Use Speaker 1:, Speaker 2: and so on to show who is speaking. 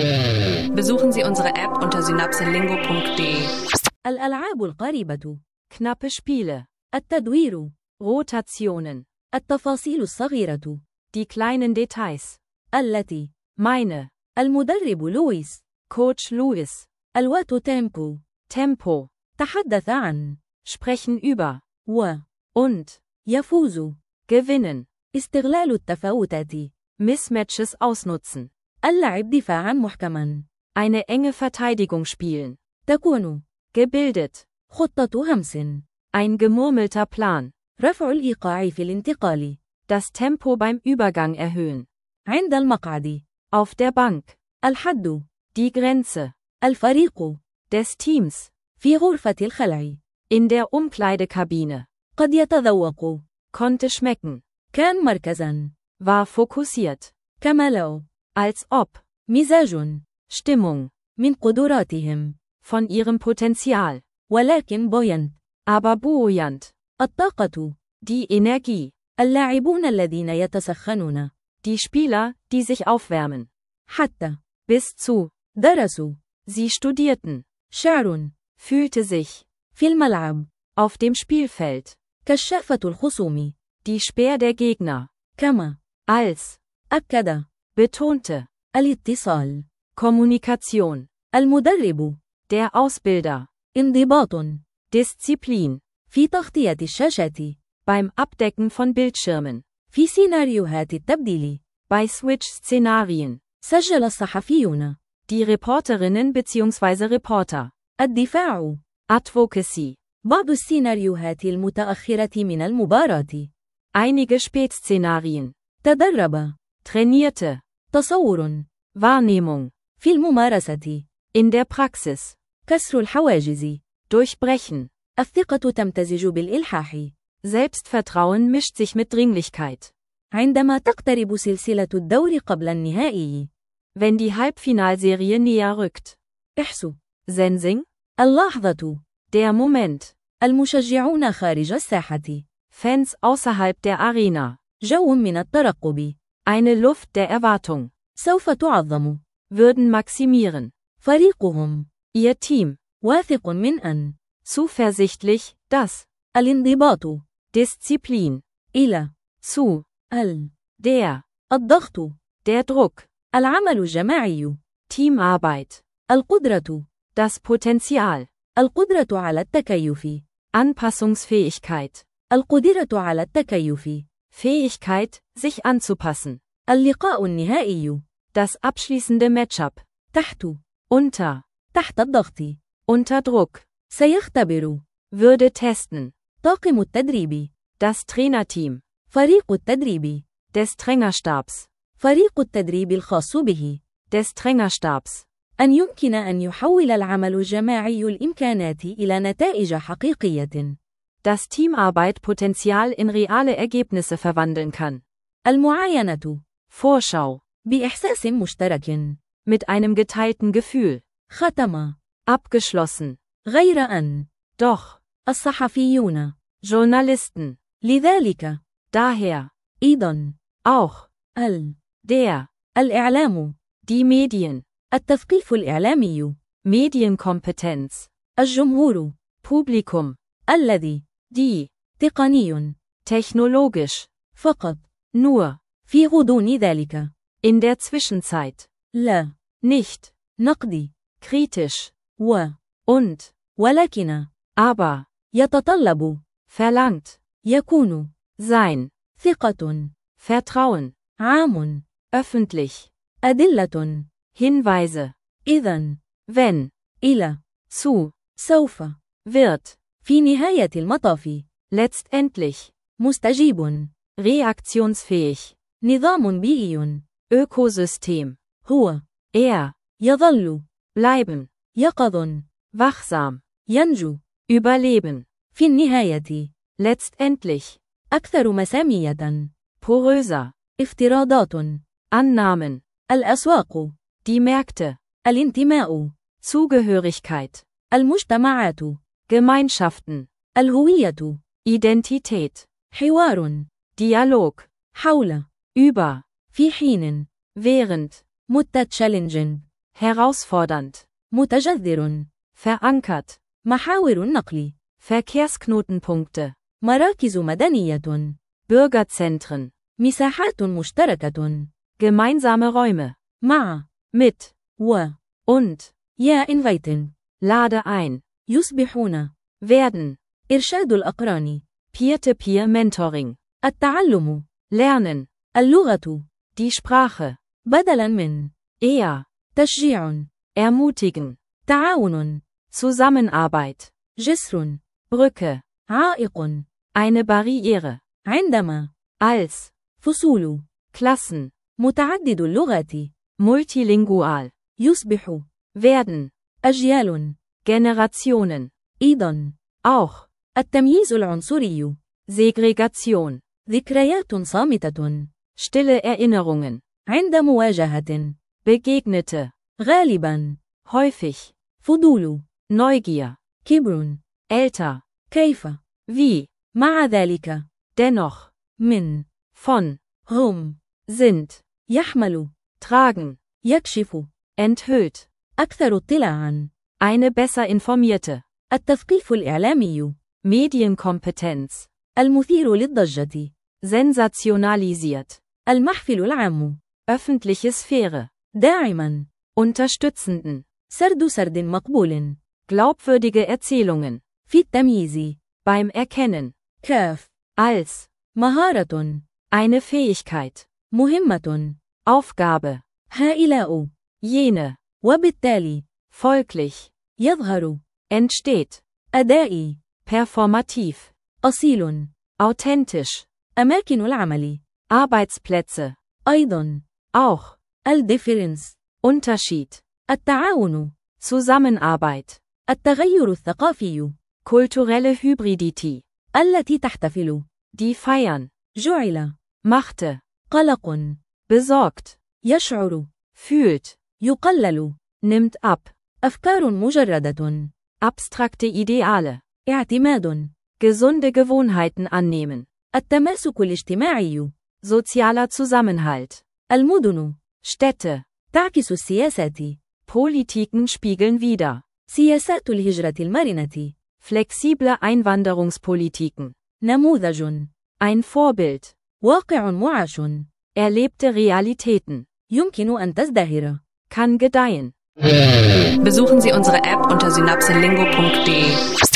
Speaker 1: Besuchen Sie unsere App unter synapselingo.de.
Speaker 2: الألعاب القريبة.
Speaker 3: Knappe Spiele.
Speaker 2: التدوير.
Speaker 3: Rotationen.
Speaker 2: التفاصيل الصغيرة.
Speaker 3: Die kleinen Details.
Speaker 2: التي.
Speaker 3: Meine.
Speaker 2: المدرب لويس.
Speaker 3: Coach Louis.
Speaker 2: الوقت تيمبو.
Speaker 3: Tempo.
Speaker 2: تحدث عن.
Speaker 3: Sprechen über.
Speaker 2: und. يفوز.
Speaker 3: Gewinnen.
Speaker 2: استغلال التفاوتات.
Speaker 3: Mismatches ausnutzen.
Speaker 2: اللعب دفاعا محكما.
Speaker 3: Eine enge Verteidigung spielen.
Speaker 2: تكون.
Speaker 3: Gebildet.
Speaker 2: خطة همس.
Speaker 3: Ein gemurmelter Plan.
Speaker 2: رفع الإيقاع في الانتقال.
Speaker 3: Das Tempo beim Übergang erhöhen.
Speaker 2: عند المقعد.
Speaker 3: Auf der Bank.
Speaker 2: الحد.
Speaker 3: Die Grenze.
Speaker 2: الفريق.
Speaker 3: Des Teams.
Speaker 2: في غرفة الخلع.
Speaker 3: In der Umkleidekabine.
Speaker 2: قد يتذوق.
Speaker 3: Konnte schmecken.
Speaker 2: كان مركزا.
Speaker 3: War fokussiert.
Speaker 2: كما لو.
Speaker 3: Als ob.
Speaker 2: مزاج.
Speaker 3: Stimmung.
Speaker 2: من قدراتهم.
Speaker 3: Von ihrem Potenzial.
Speaker 2: ولكن buoyant.
Speaker 3: Aber buoyant.
Speaker 2: الطاقة.
Speaker 3: Die Energie.
Speaker 2: اللاعبون الذين يتسخنون.
Speaker 3: Die Spieler, die sich aufwärmen.
Speaker 2: حتى.
Speaker 3: Bis zu.
Speaker 2: درسوا.
Speaker 3: Sie studierten.
Speaker 2: شعر.
Speaker 3: Fühlte sich.
Speaker 2: في الملعب.
Speaker 3: Auf dem Spielfeld.
Speaker 2: كشافة الخصوم.
Speaker 3: Die Speer der Gegner.
Speaker 2: كما.
Speaker 3: Als.
Speaker 2: أكد.
Speaker 3: Betonte.
Speaker 2: الاتصال.
Speaker 3: Kommunikation.
Speaker 2: المدرب.
Speaker 3: Der Ausbilder.
Speaker 2: انضباط.
Speaker 3: Disziplin.
Speaker 2: في تغطية الشاشات.
Speaker 3: Beim Abdecken von Bildschirmen.
Speaker 2: في سيناريوهات التبديل.
Speaker 3: Bei Switch-Szenarien.
Speaker 2: سجل الصحفيون.
Speaker 3: Die Reporterinnen bzw. Reporter.
Speaker 2: الدفاع.
Speaker 3: Advocacy.
Speaker 2: بعض السيناريوهات المتأخرة من المباراة.
Speaker 3: Einige Spätszenarien.
Speaker 2: تدرب.
Speaker 3: Trainierte.
Speaker 2: تصور.
Speaker 3: Wahrnehmung.
Speaker 2: في الممارسة.
Speaker 3: In der Praxis.
Speaker 2: كسر الحواجز.
Speaker 3: Durchbrechen.
Speaker 2: الثقة تمتزج بالإلحاح.
Speaker 3: Selbstvertrauen mischt sich mit Dringlichkeit.
Speaker 2: عندما تقترب سلسلة الدور قبل النهائي.
Speaker 3: Wenn die Halbfinalserie näher rückt.
Speaker 2: احسو.
Speaker 3: Sensing.
Speaker 2: اللحظة.
Speaker 3: Der Moment.
Speaker 2: المشجعون خارج الساحة.
Speaker 3: Fans außerhalb der Arena.
Speaker 2: جو من الترقب.
Speaker 3: Eine Luft der Erwartung.
Speaker 2: سوف تعظم.
Speaker 3: Würden maximieren.
Speaker 2: فريقهم.
Speaker 3: Ihr Team.
Speaker 2: واثق من أن.
Speaker 3: Zuversichtlich, dass.
Speaker 2: الانضباط.
Speaker 3: Disziplin.
Speaker 2: إلى.
Speaker 3: Zu. Der.
Speaker 2: الضغط.
Speaker 3: Der Druck.
Speaker 2: العمل الجماعي.
Speaker 3: Teamarbeit.
Speaker 2: القدرة.
Speaker 3: Das Potenzial.
Speaker 2: القدرة على التكيف.
Speaker 3: Anpassungsfähigkeit.
Speaker 2: القدرة على التكيف.
Speaker 3: Fähigkeit, sich anzupassen.
Speaker 2: اللقاء النهائي.
Speaker 3: Das abschließende Matchup.
Speaker 2: تحت.
Speaker 3: Unter.
Speaker 2: تحت الضغط.
Speaker 3: Unter Druck.
Speaker 2: سيختبر.
Speaker 3: Würde testen.
Speaker 2: طاقم التدريب.
Speaker 3: Das Trainerteam.
Speaker 2: فريق التدريب.
Speaker 3: Des Trainerstabs.
Speaker 2: فريق التدريب الخاص به.
Speaker 3: Des Trainerstabs.
Speaker 2: أن يمكن أن يحول العمل الجماعي الإمكانات إلى نتائج حقيقية.
Speaker 3: Das Teamarbeit Potenzial in reale Ergebnisse verwandeln kann.
Speaker 2: المعاينة.
Speaker 3: Vorschau.
Speaker 2: بإحساس مشترك.
Speaker 3: Mit einem geteilten Gefühl.
Speaker 2: ختم.
Speaker 3: Abgeschlossen.
Speaker 2: غير أن.
Speaker 3: Doch.
Speaker 2: الصحفيون.
Speaker 3: Journalisten.
Speaker 2: لذلك.
Speaker 3: Daher.
Speaker 2: أيضا.
Speaker 3: Auch. Der.
Speaker 2: الإعلام.
Speaker 3: Die Medien.
Speaker 2: التثقيف الإعلامي.
Speaker 3: Medienkompetenz.
Speaker 2: الجمهور.
Speaker 3: Publikum.
Speaker 2: الذي.
Speaker 3: Die.
Speaker 2: تقني.
Speaker 3: Technologisch.
Speaker 2: فقط.
Speaker 3: Nur.
Speaker 2: في غضون ذلك.
Speaker 3: In der Zwischenzeit.
Speaker 2: لا.
Speaker 3: Nicht.
Speaker 2: نقدي.
Speaker 3: Kritisch.
Speaker 2: und. ولكن.
Speaker 3: Aber.
Speaker 2: يتطلب.
Speaker 3: Verlangt.
Speaker 2: يكون.
Speaker 3: Sein.
Speaker 2: ثقة.
Speaker 3: Vertrauen.
Speaker 2: عام.
Speaker 3: Öffentlich.
Speaker 2: أدلة.
Speaker 3: Hinweise.
Speaker 2: إذن.
Speaker 3: Wenn.
Speaker 2: إلى.
Speaker 3: Zu.
Speaker 2: سوف.
Speaker 3: Wird.
Speaker 2: في نهاية المطاف.
Speaker 3: Letztendlich.
Speaker 2: مستجيب.
Speaker 3: Reaktionsfähig.
Speaker 2: نظام بيئي.
Speaker 3: Ökosystem.
Speaker 2: هو. يظل.
Speaker 3: Bleiben.
Speaker 2: يقظ.
Speaker 3: Wachsam.
Speaker 2: ينجو.
Speaker 3: Überleben.
Speaker 2: في النهاية.
Speaker 3: Letztendlich.
Speaker 2: أكثر مسامية.
Speaker 3: Poröser.
Speaker 2: افتراضات.
Speaker 3: Annahmen.
Speaker 2: الأسواق.
Speaker 3: Die Märkte.
Speaker 2: الانتماء.
Speaker 3: Zugehörigkeit.
Speaker 2: المجتمعات.
Speaker 3: Gemeinschaften.
Speaker 2: الهوية.
Speaker 3: Identität.
Speaker 2: حوار.
Speaker 3: Dialog.
Speaker 2: حول.
Speaker 3: Über.
Speaker 2: في حين.
Speaker 3: Während.
Speaker 2: مدة تشالنج.
Speaker 3: herausfordernd,
Speaker 2: متجذر.
Speaker 3: verankert,
Speaker 2: محاور النقل.
Speaker 3: Verkehrsknotenpunkte,
Speaker 2: مراكز مدنية.
Speaker 3: Bürgerzentren,
Speaker 2: مساحات مشتركة.
Speaker 3: gemeinsame Räume,
Speaker 2: مع.
Speaker 3: mit,
Speaker 2: و.
Speaker 3: und,
Speaker 2: يا inviting.
Speaker 3: lade ein,
Speaker 2: يصبحون.
Speaker 3: werden,
Speaker 2: إرشاد الأقران.
Speaker 3: Peer-to-Peer Mentoring,
Speaker 2: التعلم.
Speaker 3: lernen,
Speaker 2: اللغة.
Speaker 3: die Sprache,
Speaker 2: بدلاً من.
Speaker 3: eher,
Speaker 2: تشجيع.
Speaker 3: ermutigen,
Speaker 2: تعاون.
Speaker 3: Zusammenarbeit,
Speaker 2: جسر.
Speaker 3: Brücke,
Speaker 2: عائق.
Speaker 3: eine Barriere,
Speaker 2: عندما.
Speaker 3: als,
Speaker 2: فصول.
Speaker 3: Klassen,
Speaker 2: متعدد اللغات.
Speaker 3: multilingual,
Speaker 2: يصبح.
Speaker 3: werden,
Speaker 2: أجيال.
Speaker 3: Generationen,
Speaker 2: أيضاً.
Speaker 3: auch,
Speaker 2: التمييز العنصري.
Speaker 3: Segregation,
Speaker 2: ذكريات صامتة.
Speaker 3: stille Erinnerungen,
Speaker 2: عند مواجهة.
Speaker 3: begegnete,
Speaker 2: غالباً.
Speaker 3: häufig,
Speaker 2: فضول.
Speaker 3: Neugier,
Speaker 2: كبر.
Speaker 3: älter,
Speaker 2: كيف.
Speaker 3: wie,
Speaker 2: مع ذلك.
Speaker 3: dennoch,
Speaker 2: من.
Speaker 3: von,
Speaker 2: هم.
Speaker 3: sind,
Speaker 2: يحمل.
Speaker 3: tragen,
Speaker 2: يكشف.
Speaker 3: enthüllt,
Speaker 2: أكثر اطلاعاً.
Speaker 3: eine besser informierte,
Speaker 2: التثقيف الإعلامي.
Speaker 3: Medienkompetenz,
Speaker 2: المثير للضجة.
Speaker 3: sensationalisiert,
Speaker 2: المحفل العام.
Speaker 3: öffentliche Sphäre,
Speaker 2: داعماً.
Speaker 3: unterstützenden,
Speaker 2: سرد مقبول.
Speaker 3: glaubwürdige Erzählungen,
Speaker 2: في التمييز.
Speaker 3: beim Erkennen,
Speaker 2: كاف.
Speaker 3: als,
Speaker 2: مهارة.
Speaker 3: eine Fähigkeit,
Speaker 2: مهمة.
Speaker 3: Aufgabe,
Speaker 2: هائلاء.
Speaker 3: jene,
Speaker 2: وبالتالي.
Speaker 3: folglich,
Speaker 2: يظهر.
Speaker 3: entsteht,
Speaker 2: أدائي.
Speaker 3: performativ,
Speaker 2: أصيل.
Speaker 3: authentisch,
Speaker 2: أماكن العمل.
Speaker 3: Arbeitsplätze,
Speaker 2: أيضاً.
Speaker 3: auch,
Speaker 2: الديفرنس.
Speaker 3: Unterschied,
Speaker 2: التعاون.
Speaker 3: Zusammenarbeit,
Speaker 2: التغير الثقافي.
Speaker 3: kulturelle Hybridity,
Speaker 2: التي تحتفل.
Speaker 3: die feiern,
Speaker 2: جعل.
Speaker 3: machte,
Speaker 2: قلق.
Speaker 3: besorgt,
Speaker 2: يشعر.
Speaker 3: fühlt,
Speaker 2: يقلل.
Speaker 3: nimmt ab,
Speaker 2: أفكار مجردة.
Speaker 3: abstrakte Ideale,
Speaker 2: اعتماد.
Speaker 3: gesunde Gewohnheiten annehmen,
Speaker 2: التماسك الاجتماعي.
Speaker 3: sozialer Zusammenhalt,
Speaker 2: المدن.
Speaker 3: Städte,
Speaker 2: تعكس السياسات.
Speaker 3: Politiken spiegeln wider,
Speaker 2: سياسات الهجرة المرنة.
Speaker 3: flexible Einwanderungspolitiken,
Speaker 2: نموذج.
Speaker 3: ein Vorbild,
Speaker 2: واقع معاش.
Speaker 3: erlebte Realitäten,
Speaker 2: يمكن أن تزدهر.
Speaker 3: kann gedeihen.
Speaker 1: Besuchen Sie unsere App unter synapselingo.de.